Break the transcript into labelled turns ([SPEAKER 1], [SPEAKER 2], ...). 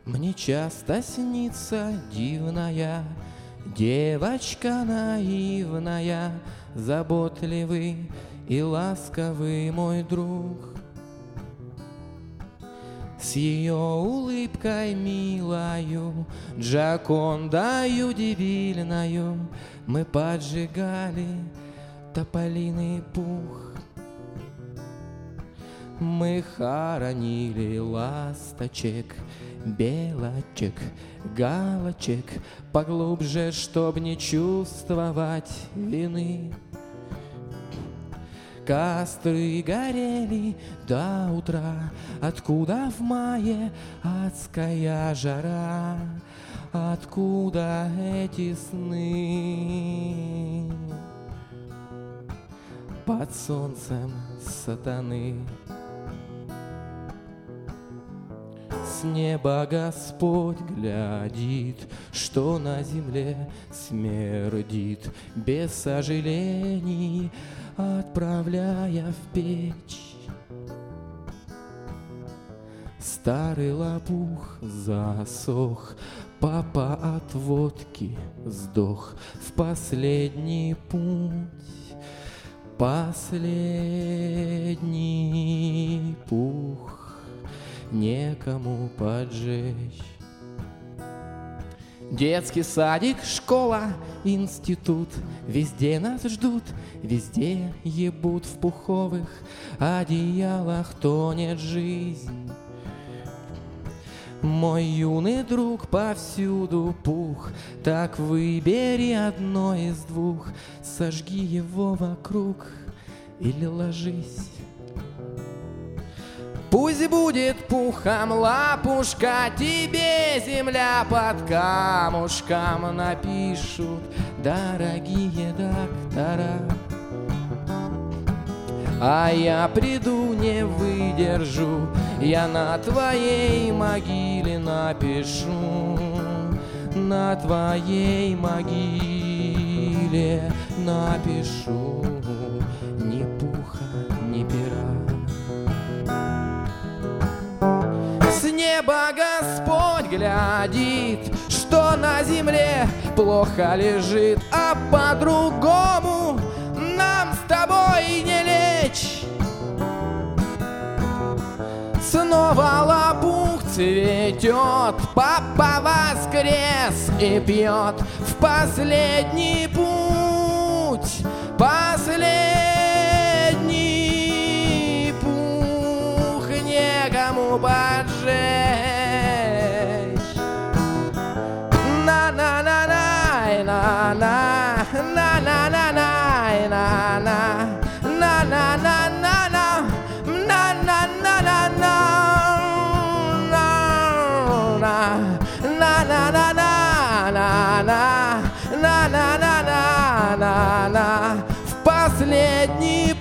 [SPEAKER 1] Мне часто снится дивная девочка наивная, заботливый и ласковый мой друг. С ее улыбкой милою, Джокондою дебильною, мы поджигали тополиный пух. Мы хоронили ласточек, белочек, галочек поглубже, чтоб не чувствовать вины. Костры горели до утра, откуда в мае адская жара, откуда эти сны под солнцем сатаны. С неба Господь глядит, что на земле смердит, без сожалений отправляя в печь. Старый лопух засох, папа от водки сдох в последний путь, последний пух некому поджечь. Детский садик, школа, институт, везде нас ждут, везде ебут в пуховых одеялах, тонет жизнь. Мой юный друг, повсюду пух, так выбери одно из двух, сожги его вокруг или ложись. Пусть будет пухом лапушка, тебе земля под камушком напишут дорогие доктора. А я приду, не выдержу, я на твоей могиле напишу, на твоей могиле напишу ни пуха, ни пера. С неба Господь глядит, что на земле плохо лежит, а по-другому нам с тобой не лечь. Снова лопух цветет, папа воскрес и пьет в последний путь, последний пух некому поджечь. На-на-на-на, на-на, на-на-на-на, на-на, на-на-на-на-на, на-на-на-на-на, в последний